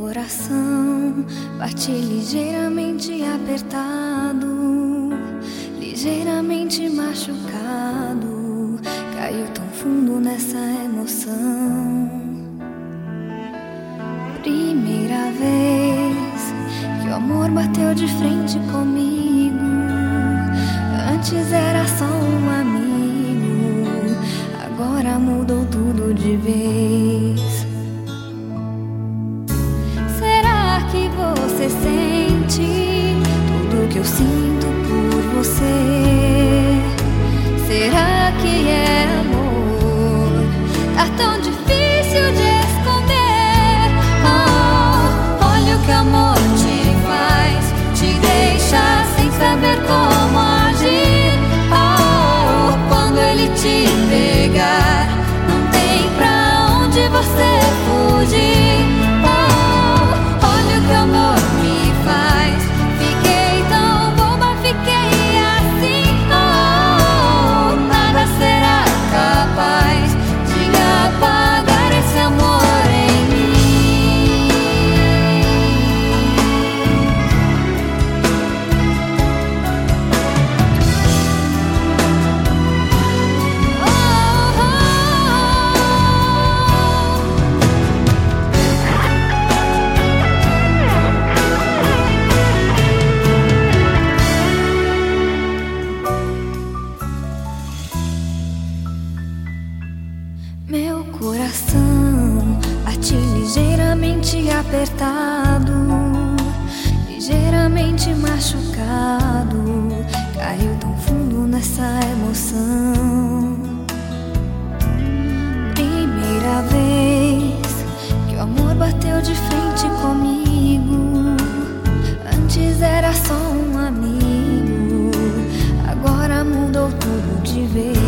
coração bate ligeiramente apertado, ligeiramente machucado. Caiu tão fundo nessa emoção. Primeira vez que o amor bateu de frente comigo. Antes era só um amigo, agora mudou tudo de vez. Será que você sente tudo que eu sinto por você? Será que é amor? Tá tão difícil de esconder. Oh, olha o que amor te faz, te deixa sem saber como agir. Oh, quando ele te pegar, não tem pra onde você fugir. Oh, olha o que amor me faz, fiquei tão boba, fiquei assim. Oh, nada será capaz de apagar esse amor em mim. Oh, Meu coração bate ligeiramente apertado, ligeiramente machucado. Caiu tão fundo nessa emoção. Primeira vez que o amor bateu de frente comigo. Antes era só um amigo, agora mudou tudo de vez.